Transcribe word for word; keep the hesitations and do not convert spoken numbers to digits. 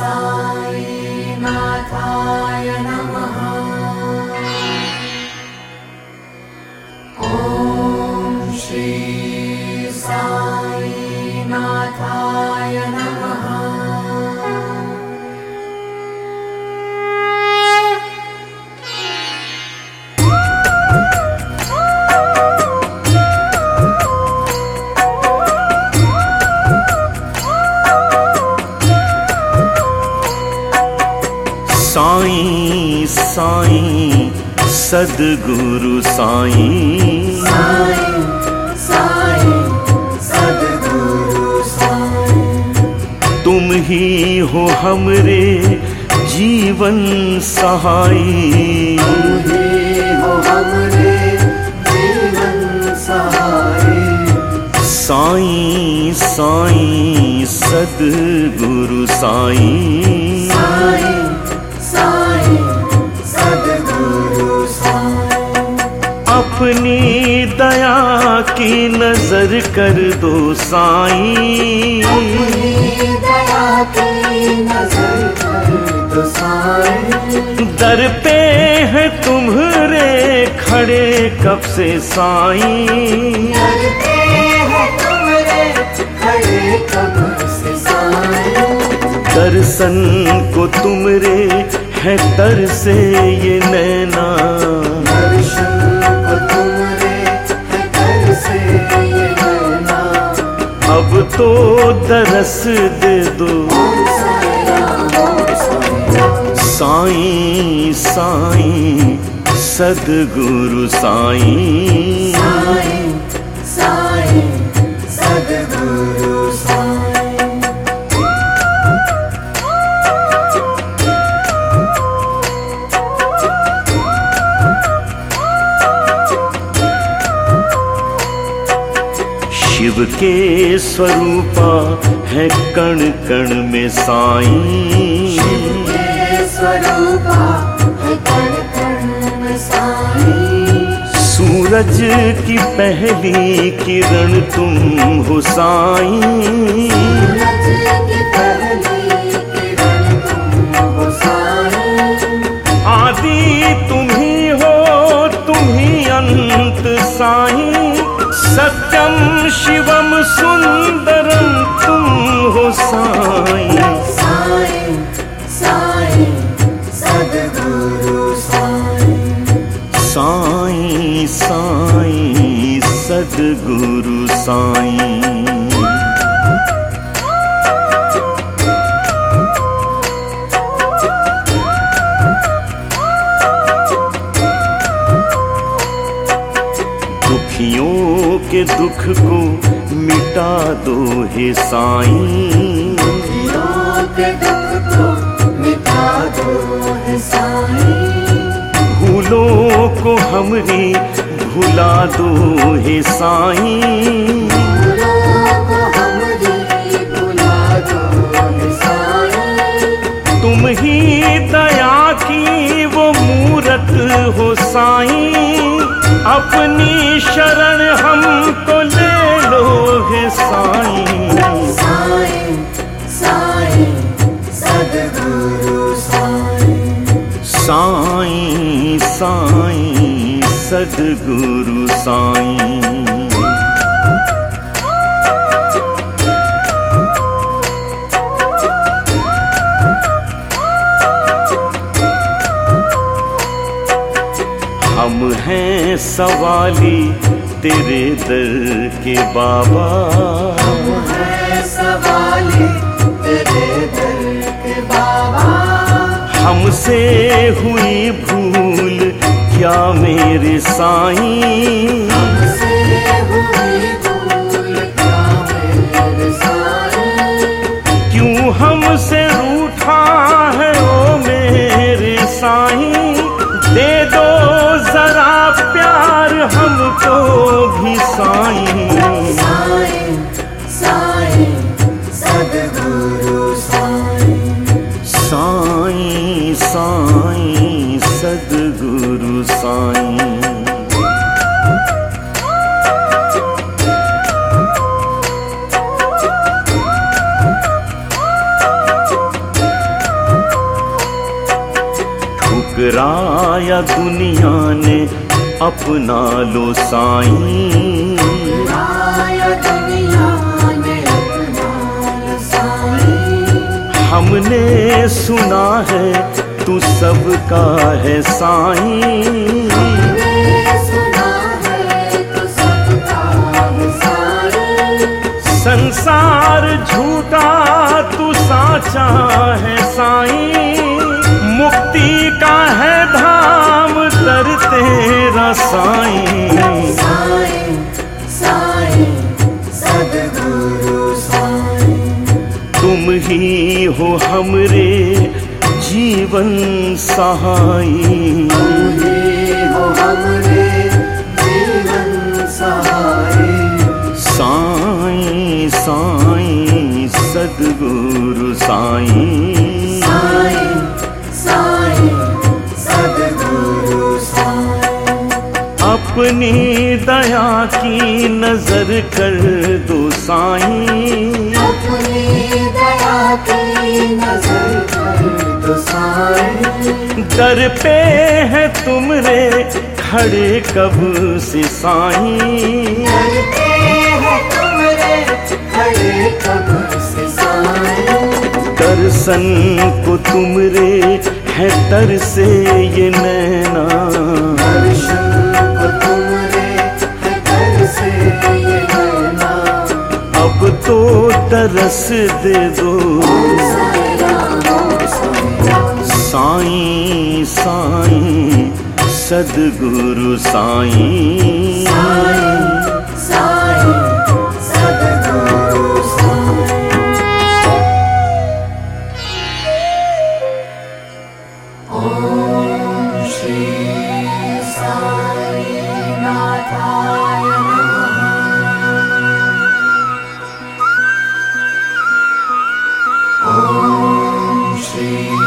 साई नाथाय नमः। ओम श्री साई नाथाय नमः। साईं साईं सद्गुरु साईं, साईं साईं सद्गुरु साईं, तुम ही हो हमरे जीवन सहाई। तुम ही हो हमरे जीवन सहाई। साईं साईं सद्गुरु साईं, साईं साईं सद्गुरु साईं, अपनी दया की नजर कर दो साईं। अपनी दया की नजर कर दो साईं। दर पे है तुम्हारे खड़े कब से साईं। दर पे है तुम्हारे खड़े कब से साईं। दर्शन को तुमरे है तर से ये नैना, दर्शन को तुमरे है तर से ये नैना। अब तो दरस दे दो साईं साईं सद्गुरु साईं। साईं साईं सद्गुरु साईं, शिव के स्वरूपा है कण कण में साईं। शिव के स्वरूपा है कण कण में साईं। सूरज की पहली किरण तुम हो साईं। सूरज की पहली किरण तुम हो साईं। आदि तुम ही हो तुम ही अंत साईं। सत्यम शिवम सुंदरम तुम हो साईं। साईं साईं सद्गुरु साईं, साईं साईं सद्गुरु साईं। दुखियों के दुख को मिटा दो हे साईं। दुखियों के दुख को मिटा दो हे साईं। भूलों को हमरी भुला दो हे साईं। भूलों को हमरी भुला दो हे साईं। तुम ही दया की वो मूरत हो साईं। अपनी शरण हमको ले लो हे साईं। साईं साईं सद्गुरु साईं, साईं साईं सद्गुरु साईं। हम हैं सवाली तेरे दर के बाबा। हम हैं सवाली तेरे दर के बाबा। हमसे हुई भूल क्या मेरे साईं। हमसे हुई भूल क्या मेरे साईं। क्यों हमसे रूठा है ओ मेरे साईं। दे दो जरा प्यार हमको भी साईं। साईं साईं सद्गुरु साईं, साईं साईं सद्गुरु साईं। ठुकराया दुनिया ने अपना लो साईं। ठुकराया दुनिया ने अपना लो साईं। हमने सुना है तू सबका है साईं। हमने सुना है तू सबका है साईं। संसार झूठा तू साचा है साईं। मुक्ति का है धाम तर तेरा साईं। साईं साईं सद्गुरु साईं। तुम ही हो हमरे जीवन सहाई। तुम ही हो हमरे जीवन सहाई। साईं साईं सद्गुरु साईं। साईं साईं सद्गुरु साईं। अपनी दया की नजर कर दो साईं। अपनी दया की नजर कर दो साईं। दर पे है तुमरे खड़े कब से साईं। दर पे है तुमरे खड़े कब से साईं। दर्शन को तुमरे है तर से ये नैना। दर्शन को तुमरे है तर से ये नैना। अब तो तरस दे दो साईं साईं सद्गुरु साईं। साईं साईं सद्गुरु साईं। ओम श्री साई नाथाय नमः। ओम श्री